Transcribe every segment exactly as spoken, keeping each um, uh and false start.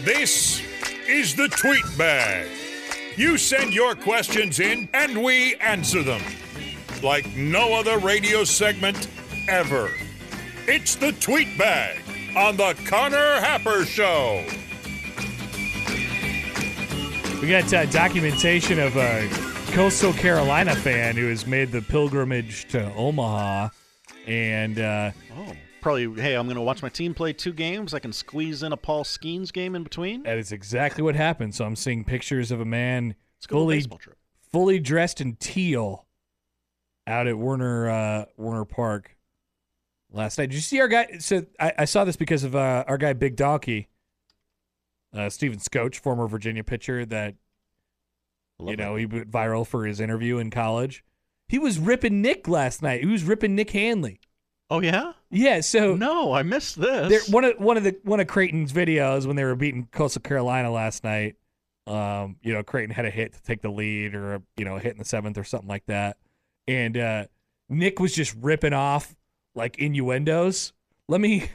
This is the Tweet Bag. You send your questions in, and we answer them. Like no other radio segment ever. It's the Tweet Bag on the Connor Happer Show. We got uh, documentation of a Coastal Carolina fan who has made the pilgrimage to Omaha. And, uh, oh, probably, hey, I'm going to watch my team play two games. I can squeeze in a Paul Skeens game in between. That is exactly what happened. So I'm seeing pictures of a man Let's go fully, to a baseball trip. fully dressed in teal out at Werner uh, Werner Park last night. Did you see our guy? So I, I saw this because of uh, our guy, Big Donkey, uh, Steven Scotch, former Virginia pitcher that, you know, that. he went viral for his interview in college. He was ripping Nick last night. He was ripping Nick Hanley. Oh yeah, yeah. So no, I missed this. There, one of one of the one of Creighton's videos when they were beating Coastal Carolina last night. Um, you know, Creighton had a hit to take the lead, or a, you know, a hit in the seventh or something like that, and uh, Nick was just ripping off like innuendos. Let me.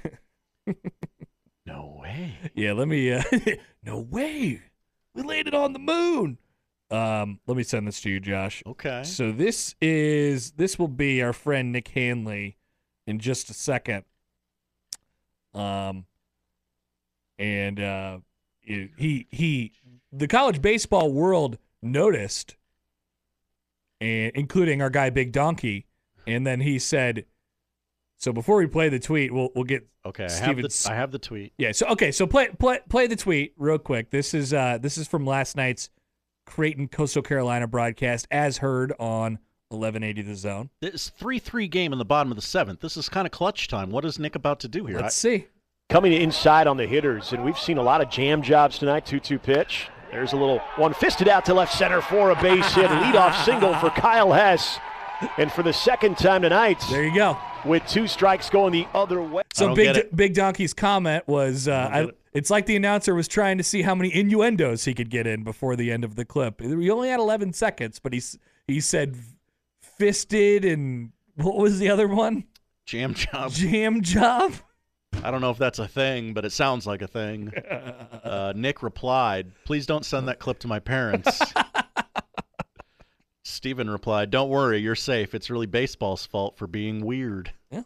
No way. Yeah, let me. Uh, no way. We landed on the moon. Um, let me send this to you, Josh. Okay. So this is this will be our friend Nick Hanley in just a second. Um, and uh, he he the college baseball world noticed, and including our guy Big Donkey, and then he said, so before we play the tweet, we'll we'll get okay. I have, the, I have the tweet. Yeah. So okay. So play play play the tweet real quick. This is uh this is from last night's Creighton Coastal Carolina broadcast, as heard on eleven eighty The Zone. This three three game in the bottom of the seventh. This is kind of clutch time. What is Nick about to do here? Let's I- see. Coming inside on the hitters, and we've seen a lot of jam jobs tonight. two two pitch. There's a little one fisted out to left center for a base hit. Leadoff single for Kyle Hess. And for the second time tonight, there you go. With two strikes going the other way. So Big Big Donkey's comment was, uh, I, it. it's like the announcer was trying to see how many innuendos he could get in before the end of the clip. He only had eleven seconds, but he he said fisted and what was the other one? Jam job. Jam job. I don't know if that's a thing, but it sounds like a thing. Uh, Nick replied, "Please don't send that clip to my parents." Steven replied, "Don't worry, you're safe. It's really baseball's fault for being weird." Yeah.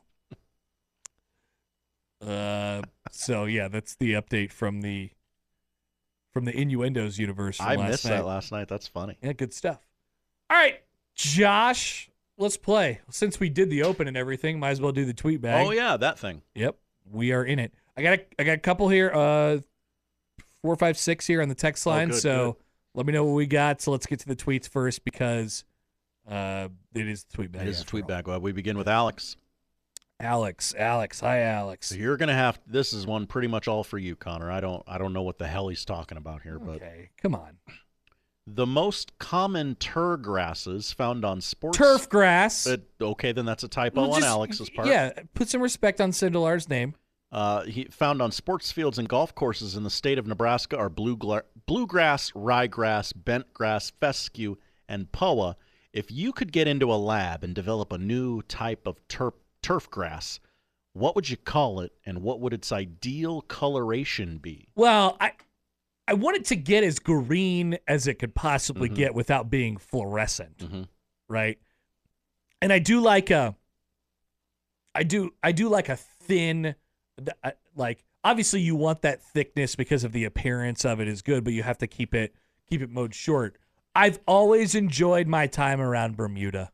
Uh, so yeah, that's the update from the from the innuendos universe. From I last missed night. that last night. That's funny. Yeah, good stuff. All right, Josh, let's play. Since we did the open and everything, might as well do the tweet bag. Oh yeah, that thing. Yep, we are in it. I got a, I got a couple here. Uh, four, five, six here on the text line. Oh, good, so. good. Let me know what we got. So let's get to the tweets first because uh, it is the tweet bag. It is a tweet bag. Well, we begin with Alex. Alex, Alex, hi, Alex. So you're gonna have. This is one pretty much all for you, Connor. I don't. I don't know what the hell he's talking about here, but okay, come on. The most common turf grasses found on sports turf grass. Uh, okay, then that's a typo well, on just, Alex's part. Yeah, put some respect on Sindelar's name. Uh, he found on sports fields and golf courses in the state of Nebraska are blue gla- bluegrass, ryegrass, bentgrass, fescue, and P O A. If you could get into a lab and develop a new type of turf turf grass, what would you call it, and what would its ideal coloration be? Well, I I want it to get as green as it could possibly mm-hmm. get without being fluorescent, mm-hmm. right? And I do like a, I do I do like a thin. Like obviously you want that thickness because of the appearance of it is good, but you have to keep it keep it mowed short. I've always enjoyed my time around Bermuda.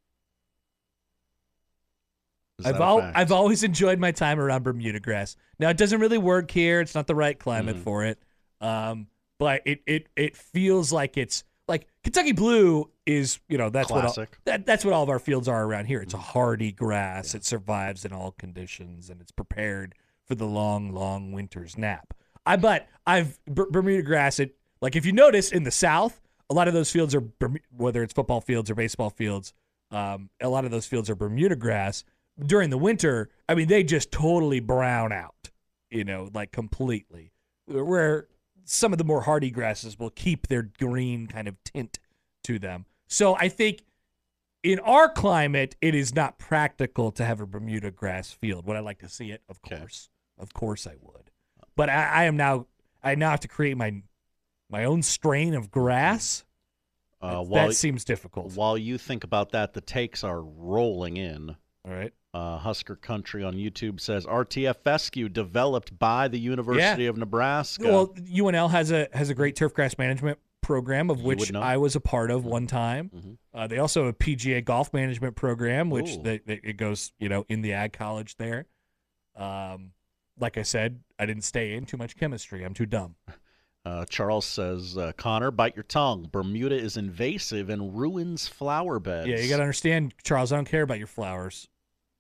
I've al- I've always enjoyed my time around Bermuda grass. Now it doesn't really work here; it's not the right climate mm-hmm. for it. Um, but it it it feels like it's like Kentucky Blue is, you know, that's Classic. what all, that that's what all of our fields are around here. It's a hardy grass. Yeah. It survives in all conditions, and it's prepared for the long, long winter's nap. I but I've B- Bermuda grass. It like if you notice in the South, a lot of those fields are whether it's football fields or baseball fields. Um, a lot of those fields are Bermuda grass. During the winter, I mean, they just totally brown out, you know, like completely. Where some of the more hardy grasses will keep their green kind of tint to them. So I think in our climate, it is not practical to have a Bermuda grass field. Would I like to see it? Of course. Okay. Of course I would. But I, I am now I now have to create my my own strain of grass. Uh, that while, seems difficult. While you think about that, the takes are rolling in. All right. Uh, Husker Country on YouTube says R T F fescue developed by the University Yeah. of Nebraska. Well, U N L has a has a great turf grass management program of You which would know. I was a part of one time. Mhm. Uh, they also have a P G A golf management program, which Ooh. they, they, it goes you know in the ag college there. Um, like I said, I didn't stay in too much chemistry. I'm too dumb. Uh, Charles says, uh, Connor, bite your tongue. Bermuda is invasive and ruins flower beds. Yeah, you got to understand, Charles. I don't care about your flowers.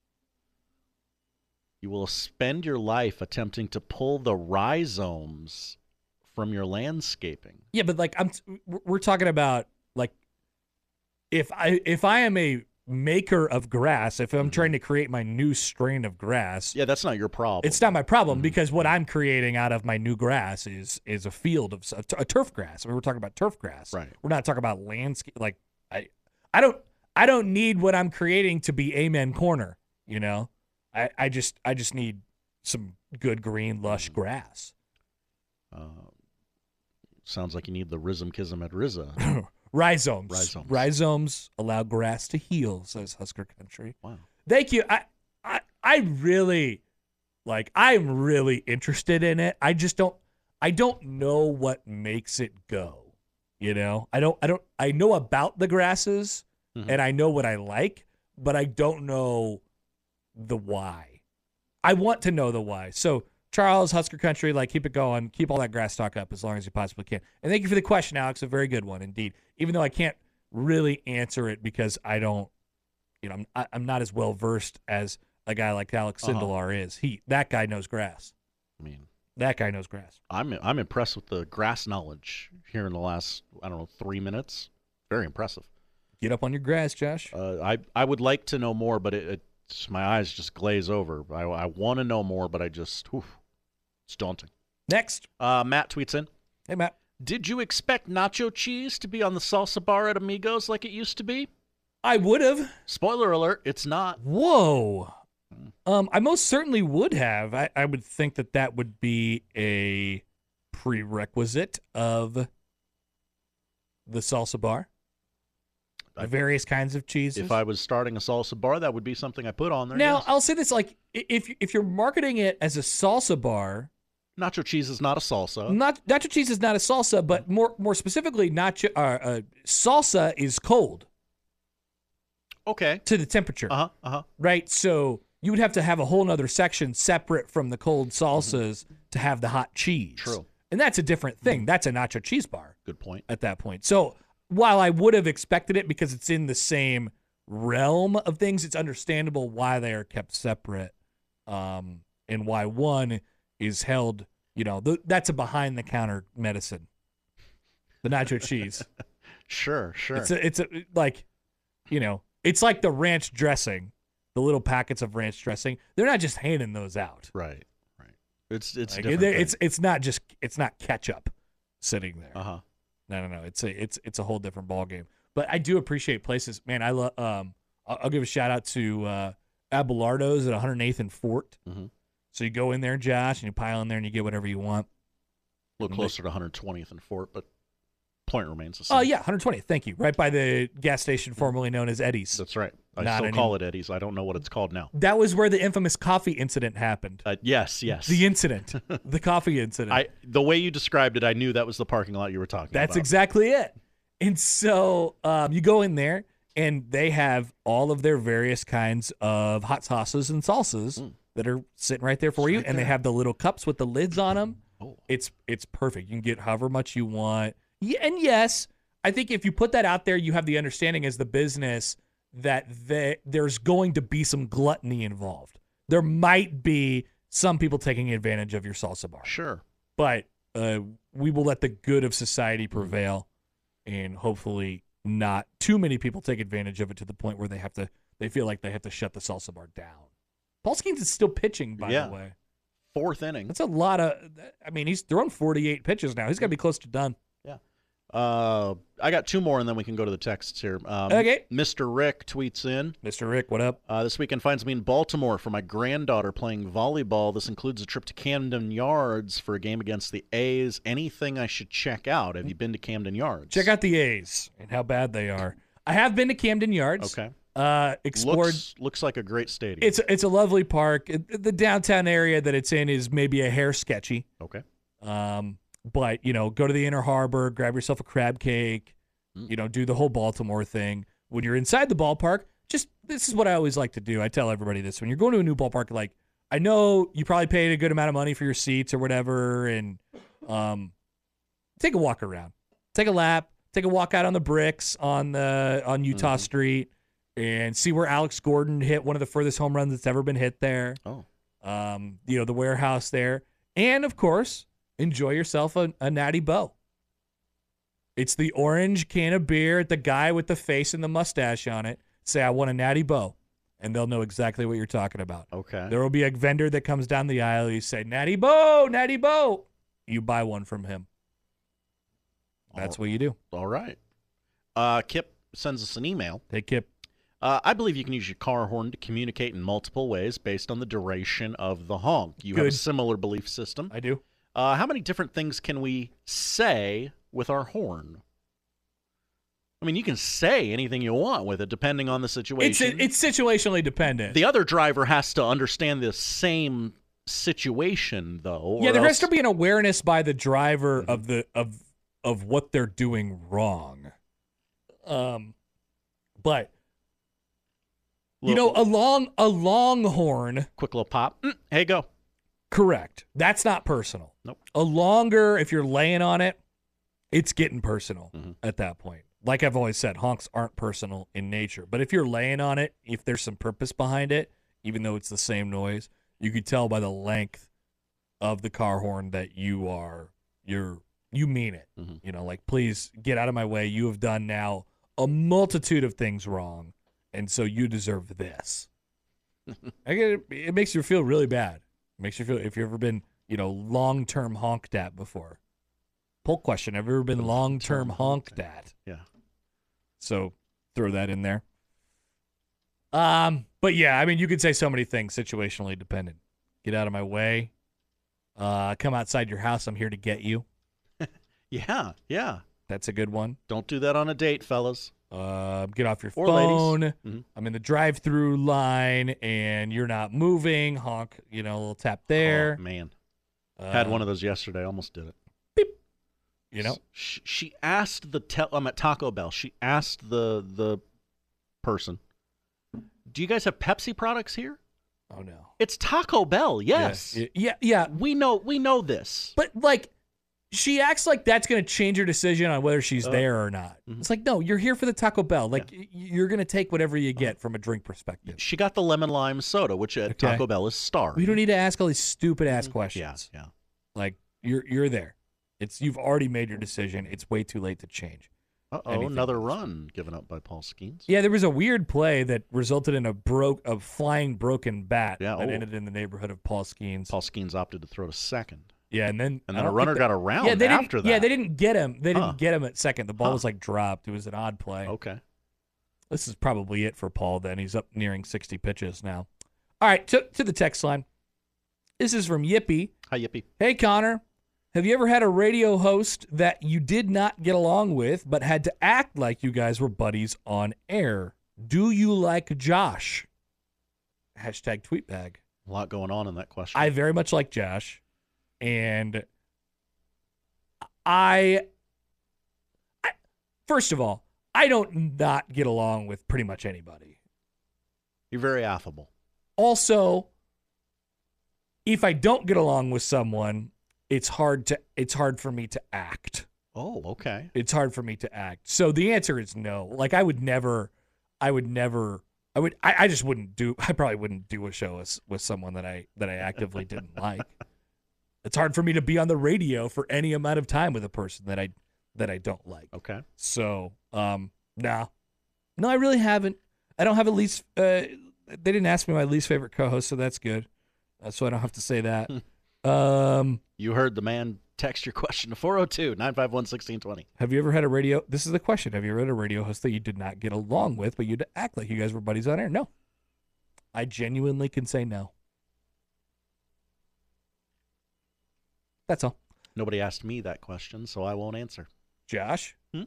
You will spend your life attempting to pull the rhizomes from your landscaping. Yeah, but like I'm, we're talking about like if I if I am a maker of grass, if I'm Mm-hmm. trying to create my new strain of grass, Yeah, that's not your problem. it's not my problem Mhm. because what I'm creating out of my new grass is is a field of a, a turf grass. I mean, we're talking about turf grass. Right. We're not talking about landscape. Like I, I don't I don't need what I'm creating to be Amen Corner. You know, I I just I just need some good green lush grass. Uh, sounds like you need the Rhythm Kism at R Z A. Rhizomes. Rhizomes. Rhizomes allow grass to heal, says Husker Country. Wow. Thank you. I, I I really like I'm really interested in it. I just don't I don't know what makes it go. You know? I don't I don't I know about the grasses Mhm. and I know what I like, but I don't know the why. I want to know the why. So Charles, Husker Country, like keep it going. Keep all that grass talk up as long as you possibly can. And thank you for the question, Alex. A very good one indeed. Even though I can't really answer it because I don't, you know, I'm, I- I'm not as well versed as a guy like Alex Uh-huh. Sindelar is. He that guy knows grass. I mean, That guy knows grass. I'm I'm impressed with the grass knowledge here in the last, I don't know, three minutes. Very impressive. Get up on your grass, Josh. Uh, I I would like to know more, but it, it's, my eyes just glaze over. I, I want to know more, but I just, whew, it's daunting. Next, Uh, Matt tweets in, hey Matt. did you expect nacho cheese to be on the salsa bar at Amigos like it used to be? I would have. Spoiler alert, it's not. Whoa. Um, I most certainly would have. I, I would think that that would be a prerequisite of the salsa bar. The I- various kinds of cheeses. If I was starting a salsa bar, that would be something I put on there. now, yes. I'll say this: like, i- if if you're marketing it as a salsa bar, Nacho cheese is not a salsa. not nacho cheese is not a salsa, but more more specifically, nacho uh, uh, salsa is cold Okay. to the temperature. Uh huh. Uh huh. Right? So you would have to have a whole nother section separate from the cold salsas to have the hot cheese. True. And that's a different thing. That's a nacho cheese bar Good point. at that point. So while I would have expected it because it's in the same realm of things, it's understandable why they are kept separate, um, and why one is held, you know, th- that's a behind the counter medicine. The nacho cheese. Sure. Sure. It's a, it's a, like, you know, it's like the ranch dressing, the little packets of ranch dressing. They're not just handing those out. right. Right. It's it's Like, different. it- it's it's not just it's not ketchup sitting there. Uh huh. No, no, no. It's a it's it's a whole different ball game. But I do appreciate places, man. I love. Um, I'll, I'll give a shout out to uh, Abelardo's at one hundred eighth and Fort. Mhm. So you go in there, Josh, and you pile in there, and you get whatever you want. A little But- closer to one hundred twentieth and Fort, but point remains the same. Oh yeah, one hundred twentieth. Thank you. Right by the gas station formerly known as Eddie's. That's right. I Not still any- call it Eddie's. I don't know what it's called now. That was where the infamous coffee incident happened. Uh, yes. Yes. The incident, the coffee incident. I the way you described it, I knew that was the parking lot you were talking That's about. exactly it. And so um, you go in there, and they have all of their various kinds of hot sauces and salsas Mm. that are sitting right there for It's you, right and they there. have the little cups with the lids on them. Oh. It's it's perfect. You can get however much you want. Yeah, and yes, I think if you put that out there, you have the understanding as the business that the, there's going to be some gluttony involved. There might be some people taking advantage of your salsa bar, Sure. but uh, we will let the good of society prevail, and hopefully not too many people take advantage of it to the point where they have to they feel like they have to shut the salsa bar down. Paul Skeens is still pitching, by Yeah. the way. Fourth inning. That's a lot of. I mean, he's thrown forty-eight pitches now. He's got to be close to done. Uh, I got two more, and then we can go to the texts here. Um, Okay. Mister Rick tweets in. Mister Rick, what up? Uh, this weekend finds me in Baltimore for my granddaughter playing volleyball. This includes a trip to Camden Yards for a game against the A's. Anything I should check out? Have you been to Camden Yards? Check out the A's and how bad they are. I have been to Camden Yards. Okay. Uh, explored. Looks, looks like a great stadium. It's it's a lovely park. It, the downtown area that it's in is maybe a hair sketchy. okay. Um, but you know, go to the Inner Harbor, grab yourself a crab cake. Mm. You know, do the whole Baltimore thing. When you're inside the ballpark, just this is what I always like to do. I tell everybody this: when you're going to a new ballpark, like I know you probably paid a good amount of money for your seats or whatever, and um, take a walk around, take a lap, take a walk out on the bricks on the on Utah Mhm. Street, and see where Alex Gordon hit one of the furthest home runs that's ever been hit there. Oh. Um, you know, the warehouse there, and of course, enjoy yourself a, a Natty Boh. It's the orange can of beer at the guy with the face and the mustache on it. Say, I want a Natty Boh, and they'll know exactly what you're talking about. Okay. There will be a vendor that comes down the aisle. You say, Natty Boh, Natty Boh. You buy one from him. That's All- what you do. All right. Uh, Kip sends us an email. Hey, Kip. Uh, I believe you can use your car horn to communicate in multiple ways based on the duration of the honk. You have a Good. similar belief system. I do. Uh, how many different things can we say with our horn? I mean, you can say anything you want with it, depending on the It's situation. it's situationally dependent. the other driver has to understand the same situation, though. yeah, or there has else- to be an awareness by the driver Mhm. of the of of what they're doing wrong. Um, but you know, Little- a long a longhorn. quick little pop. Mm, hey, go. Correct. That's not personal. Nope. A longer, if you're laying on it, it's getting personal Mhm. at that point. Like I've always said, honks aren't personal in nature. But if you're laying on it, if there's some purpose behind it, even though it's the same noise, you could tell by the length of the car horn that you are you're you mean it. Mhm. You know, like please get out of my way. You have done now a multitude of things wrong, and so you deserve this. I get it. It makes you feel really bad. It makes you feel if you've ever been, you know, long term honked at before. Poll question: have you ever been long term honked at? Yeah. So throw that in there. Um, but yeah, I mean, you could say so many things situationally dependent. Get out of my way. Uh, come outside your house. I'm here to get you. Yeah, yeah. That's a good one. Don't do that on a date, fellas. Uh, get off your Or phone. ladies. Mhm. I'm in the drive-through line and you're not moving. Honk. You know, a little tap there. Oh, man. Uh, Had one of those yesterday. Almost did it. You know, She, she asked the tel- I'm at Taco Bell. She asked the the person, "Do you guys have Pepsi products here?" oh no. It's Taco Bell. Yes. Yeah, yeah, yeah. We know we know this. But like, she acts like that's going to change her decision on whether she's Uh, there or not. mhm. It's like, no, you're here for the Taco Bell. Like, y- you're going to take whatever you get from a drink perspective. She got the lemon lime soda, which at Okay. Taco Bell is star. We don't need to ask all these stupid ass Yeah, questions. yeah. Like, you're you're there. It's you've already made your decision. It's way too late to change. Uh oh, Anything another at this run given up by Paul Skeens. Yeah, there was a weird play that resulted in a broke a flying broken bat Yeah, that oh. ended in the neighborhood of Paul Skeens. Paul Skeens opted to throw to second, Yeah, and then and I then a don't runner think got that- around yeah, they after didn't, that. Yeah, they didn't get him. They didn't Huh. get him at second. The ball Huh. was like dropped. It was an odd play. Okay. This is probably it for Paul then. He's up nearing sixty pitches now. All right, to, to the text line. This is from Yippee. Hi, Yippee. Hey, Connor. Have you ever had a radio host that you did not get along with but had to act like you guys were buddies on air? Do you like Josh? Hashtag tweetbag. A lot going on in that question. I very much like Josh. And I, I first of all, I don't not get along with pretty much anybody. You're very affable. Also, if I don't get along with someone, it's hard to it's hard for me to act. Oh, okay. It's hard for me to act. So the answer is no. Like I would never I would never I would I, I just wouldn't do I probably wouldn't do a show with, with someone that I that I actively didn't like. It's hard for me to be on the radio for any amount of time with a person that I that I don't like. Okay. So, um, nah. No, I really haven't. I don't have a least. Uh, they didn't ask me my least favorite co-host, so that's good. Uh, so I don't have to say that. um, You heard the man Text your question to four oh two, nine five one, one six two zero. Have you ever had a radio? This is the question. Have you ever had a radio host that you did not get along with, but you'd act like you guys were buddies on air? No. I genuinely can say no. That's all. Nobody asked me that question, so I won't answer. Josh? Hmm?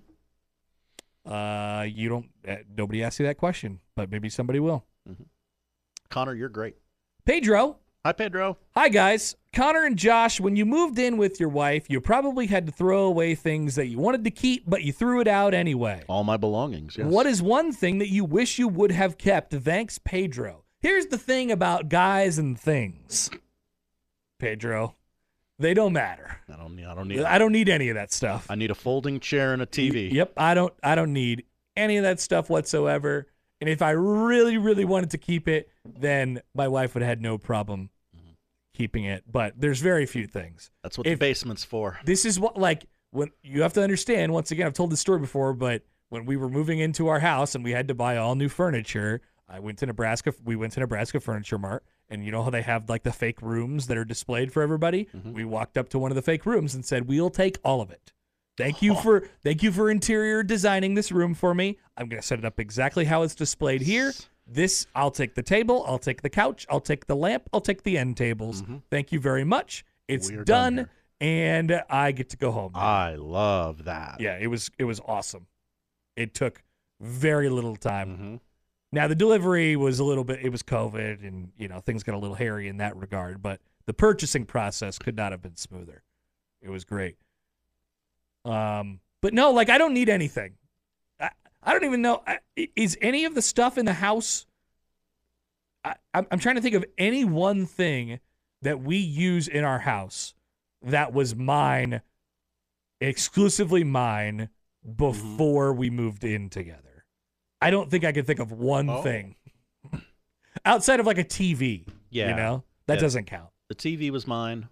Uh, you don't. Uh, nobody asked you that question, but maybe somebody will. Mm-hmm. Connor, you're great. Pedro. Hi, Pedro. Hi, guys. Connor and Josh, when you moved in with your wife, you probably had to throw away things that you wanted to keep, but you threw it out anyway. All my belongings, yes. What is one thing that you wish you would have kept? Thanks, Pedro. Here's the thing about guys and things, Pedro. They don't matter. I don't need. I don't need. I don't need any of that stuff. I need a folding chair and a T V. Yep, I don't. I don't need any of that stuff whatsoever. And if I really, really wanted to keep it, then my wife would have had no problem mm-hmm. keeping it. But there's very few things. That's what if, the basement's for. This is what, like, when you have to understand. Once again, I've told this story before, but when we were moving into our house and we had to buy all new furniture, I went to Nebraska. We went to Nebraska Furniture Mart. And you know how they have like the fake rooms that are displayed for everybody? Mm-hmm. We walked up to one of the fake rooms and said, "We'll take all of it. Thank you for thank you for interior designing this room for me. I'm going to set it up exactly how it's displayed here. This, I'll take the table, I'll take the couch, I'll take the lamp, I'll take the end tables. Mm-hmm. Thank you very much. It's done, done and I get to go home." I love that. Yeah, it was it was awesome. It took very little time. Mm-hmm. Now, the delivery was a little bit, it was COVID, and, you know, things got a little hairy in that regard, but the purchasing process could not have been smoother. It was great. Um, but no, like, I don't need anything. I, I don't even know, I, is any of the stuff in the house, I, I'm, I'm trying to think of any one thing that we use in our house that was mine, exclusively mine, before mm-hmm. we moved in together. I don't think I could think of one oh. thing outside of like a T V. Yeah. You know, that yeah. doesn't count. The T V was mine.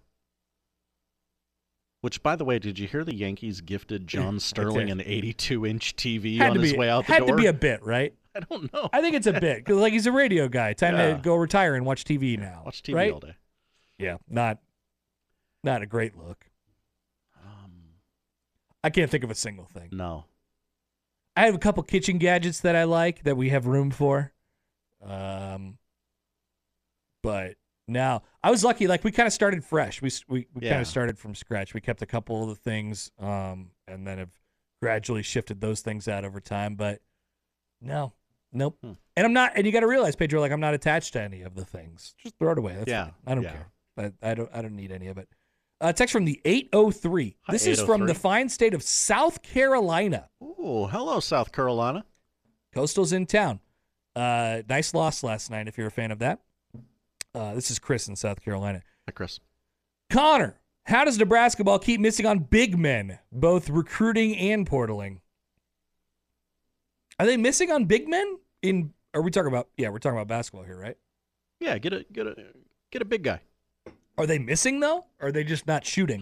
Which, by the way, did you hear the Yankees gifted John Sterling an eighty-two inch T V had on his be, way out the had door? Had to be a bit, right? I don't know. I think it's a bit. Cause like he's a radio guy. Time yeah. to go retire and watch T V now. Watch T V right? all day. Yeah, not, not a great look. Um, I can't think of a single thing. No. I have a couple kitchen gadgets that I like that we have room for. Um, but now I was lucky. Like we kind of started fresh. We we, we yeah. kind of started from scratch. We kept a couple of the things, um, and then have gradually shifted those things out over time. But no, nope. Hmm. And I'm not. And you got to realize, Pedro, like I'm not attached to any of the things. Just throw it away. That's yeah, fine. I don't yeah. care. I, I don't. I don't need any of it. Uh, text from the eight oh three. Hi, this is from the fine state of South Carolina. Oh, hello, South Carolina. Coastal's in town. Uh, nice loss last night if you're a fan of that. Uh, this is Chris in South Carolina. Hi, Chris. Connor, how does Nebraska ball keep missing on big men, both recruiting and portaling? Are they missing on big men? In Are we talking about, yeah, we're talking about basketball here, right? Yeah, get a, get a, get a big guy. Are they missing, though? Or are they just not shooting?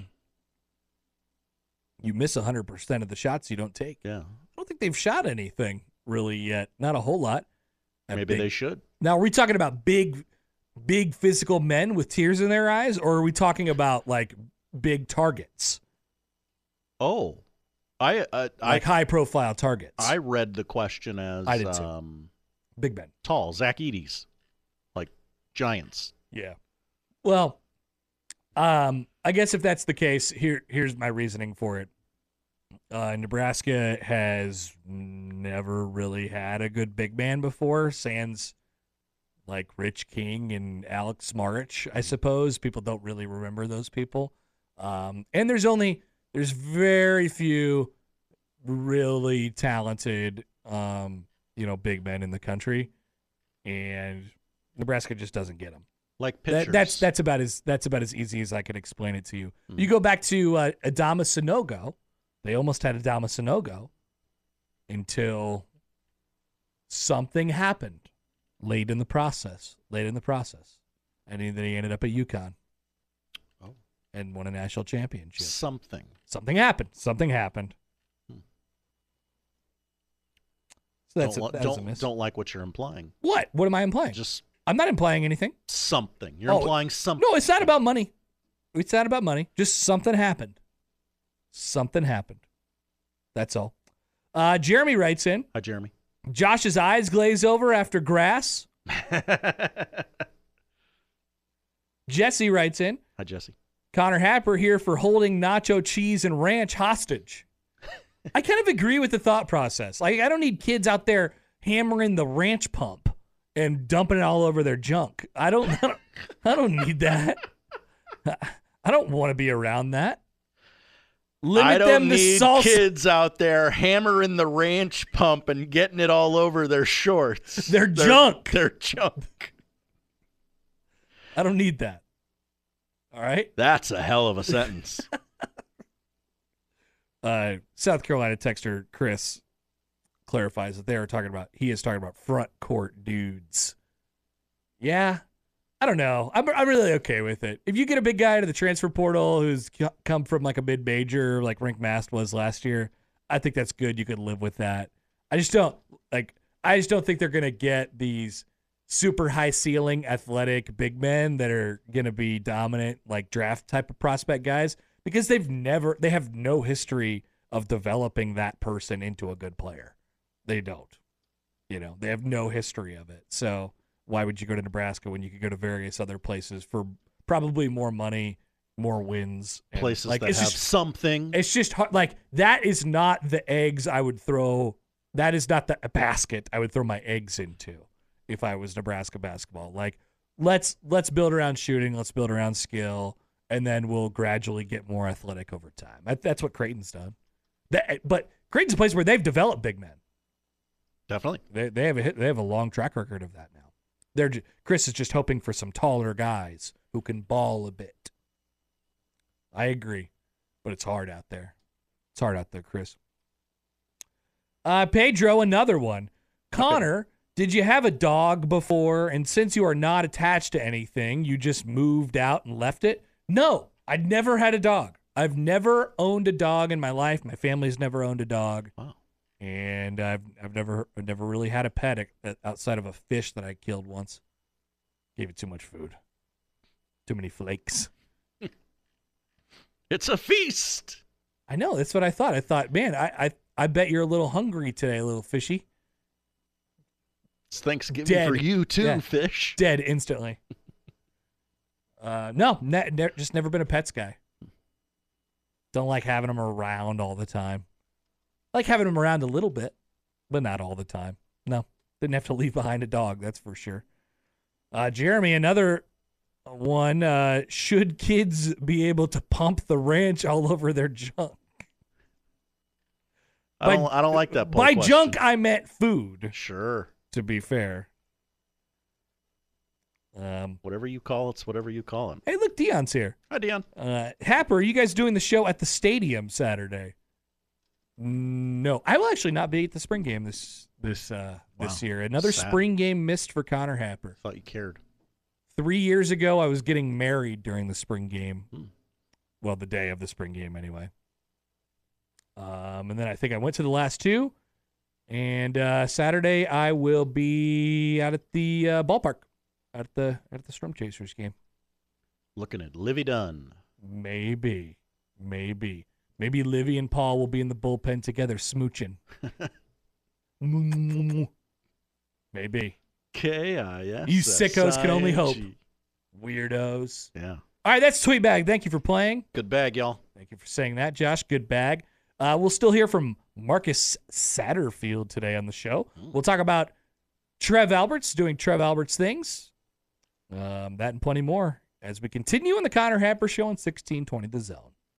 You miss one hundred percent of the shots you don't take. Yeah. I don't think they've shot anything really yet. Not a whole lot. Maybe big, they should. Now, are we talking about big, big physical men with tears in their eyes? Or are we talking about, like, big targets? Oh. I uh, Like high-profile targets. I read the question as I did too. Um, big men. Tall. Zach Edey's. Like, giants. Yeah. Well... Um, I guess if that's the case, here here's my reasoning for it. Uh, Nebraska has never really had a good big man before, sans like Rich King and Alex Smarich, I suppose. People don't really remember those people. Um, and there's only there's very few really talented um, you know, big men in the country, and Nebraska just doesn't get them. Like pitchers. That, that's that's about as that's about as easy as I can explain it to you. Mm. You go back to uh, Adama Sanogo. They almost had Adama Sanogo until something happened late in the process. Late in the process, and then he ended up at UConn. Oh, and won a national championship. Something. Something happened. Something happened. Hmm. So that's don't, a, that's don't, a miss. Don't like what you're implying. What? What am I implying? Just. I'm not implying anything. Something. You're oh, implying something. No, it's not about money. It's not about money. Just something happened. Something happened. That's all. Uh, Jeremy writes in. Hi, Jeremy. Josh's eyes glaze over after grass. Jesse writes in. Hi, Jesse. Connor Happer here for holding nacho cheese and ranch hostage. I kind of agree with the thought process. Like, I don't need kids out there hammering the ranch pump and dumping it all over their junk. I don't, I don't, I don't need that. I don't want to be around that. Limit I don't them to need salsa. kids out there hammering the ranch pump and getting it all over their shorts. Their junk. Their junk. I don't need that. All right? That's a hell of a sentence. uh, South Carolina texter Chris clarifies that they are talking about, he is talking about front court dudes. Yeah. I don't know. I'm I'm really okay with it. If you get a big guy to the transfer portal who's c- come from like a mid-major like Rink Mast was last year, I think that's good. You could live with that. I just don't like. I just don't think they're gonna get these super high ceiling athletic big men that are gonna be dominant like draft type of prospect guys because they've never they have no history of developing that person into a good player. They don't. You know, they have no history of it. So why would you go to Nebraska when you could go to various other places for probably more money, more wins? And Places like, that it's have just, something. It's just hard. Like, that is not the eggs I would throw. That is not the basket I would throw my eggs into if I was Nebraska basketball. Like, let's let's build around shooting. Let's build around skill. And then we'll gradually get more athletic over time. That, that's what Creighton's done. That, but Creighton's a place where they've developed big men. Definitely. They, they, have a, they have a long track record of that now. They're, Chris is just hoping for some taller guys who can ball a bit. I agree, but it's hard out there. It's hard out there, Chris. Uh, Pedro, another one. Connor, did you have a dog before, and since you are not attached to anything, you just moved out and left it? No, I'd never had a dog. I've never owned a dog in my life. My family's never owned a dog. Wow. And I've I've never I've never really had a pet outside of a fish that I killed once. Gave it too much food, too many flakes. It's a feast. I know, that's what I thought. I thought, man, I I, I bet you're a little hungry today, little fishy. It's Thanksgiving Dead. for you too, Yeah. fish. Dead instantly. uh, no, ne- ne- just never been a pets guy. Don't like having them around all the time. I like having them around a little bit, but not all the time. No, didn't have to leave behind a dog, that's for sure. Uh, Jeremy, another one. Uh, should kids be able to pump the ranch all over their junk? I By- don't. I don't like that. poll By question. junk, I meant food, Sure. to be fair. Um, Whatever you call it's whatever you call it. hey, look, Dion's here. Hi, Dion. Uh, Happer, are you guys doing the show at the stadium Saturday? No, I will actually not be at the spring game this this uh, this Wow. year. Another Sad. spring game missed for Connor Happer. Thought you cared. Three years ago, I was getting married during the spring game. Hmm. Well, the day of the spring game, anyway. Um, and then I think I went to the last two. And uh, Saturday, I will be out at the uh, ballpark, out at the at the Storm Chasers game. Looking at Livy Dunn. Maybe, maybe, maybe Livy and Paul will be in the bullpen together, smooching. Maybe. K I S. You sickos can only hope. S I N G. Weirdos. Yeah. All right, that's Tweet Bag. Thank you for playing. Good bag, y'all. Thank you for saying that, Josh. Good bag. Uh, we'll still hear from Marcus Satterfield today on the show. We'll talk about Trev Alberts doing Trev Alberts things. Um, that and plenty more as we continue on the Connor Happer Show on sixteen twenty The Zone.